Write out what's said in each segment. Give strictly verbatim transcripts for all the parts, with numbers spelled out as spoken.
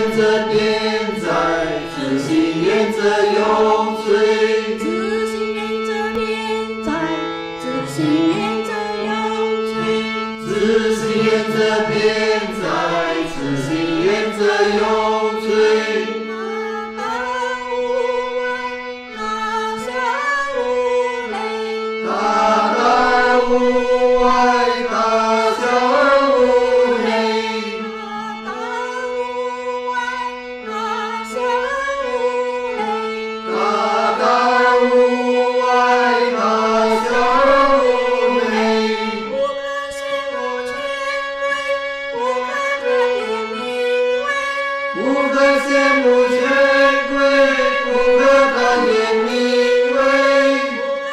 沿着典在，自信沿着永垂。 自信沿着典在，自信沿着永垂。 自信沿着典在，自信沿着永垂。 大大无畏，大小无累。 大大无外，大小而无内。 大大无畏，大小无累。 大大无外，大小而无内。 不可羡慕权贵，不可贪恋名位。 不可羡慕权贵，不可贪恋名位。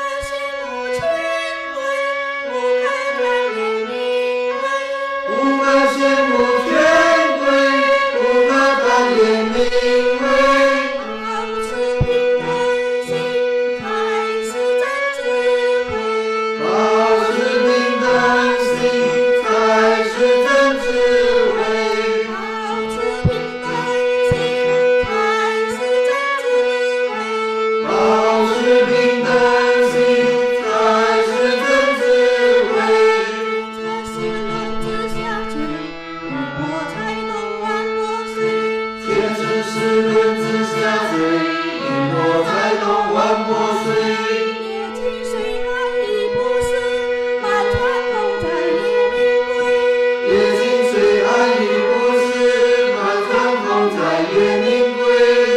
不可羡慕权贵，不可贪恋名位。 不可羡慕权贵，不可贪恋名位。 保持平等心，才是真智慧。 保持平等心，才是真智慧。 保持平等心，才是真智慧。 保持平等心，才是真智慧。 这是轮子下坠，一波才动万波水。 坚持是轮子下坠，一波才动万波水。 夜静水寒已不是，满船风在夜明归。 夜静水寒已不是，满船风在夜明归。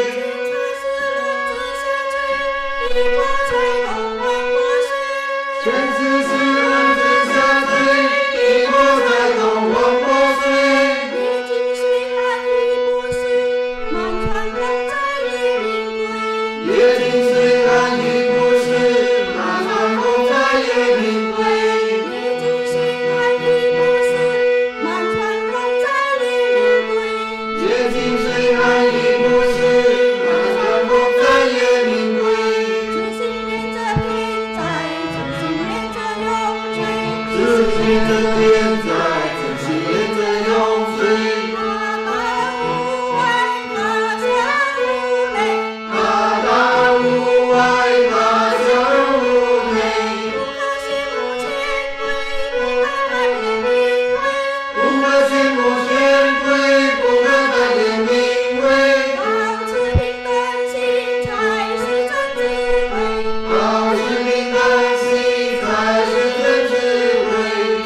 这是轮子下坠，一波才动万波水。 全知是轮子下坠，一波才动万波水。 夜静水寒已不是，满船风在夜明归。 夜静水寒已不是，满船风在夜明归。 夜静水寒已不是，满船风在夜明归。 夜静水寒已不是，满船风在夜明归。 自信沿着偏在，自信沿着永垂。 自信的典在，自信沿着永垂。 大大无畏，大小无累。 大大无外，大小而无内。 不可羡慕权贵，不可贪恋名位。 不可羡慕权贵，不可贪恋名位。 保持平等心，才是真智慧。 保持平等心，才是真智慧。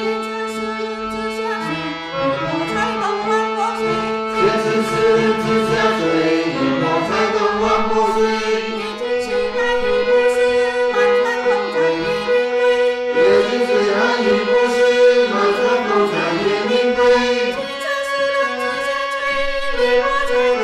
坚持是轮子下坠，一波才动万波水。 坚持是轮子下坠，一波才动万波水。 夜静水寒已不是，满船风在夜明归。 夜静水寒已不是，满船风在夜明归。 坚持是轮子下坠，一波才动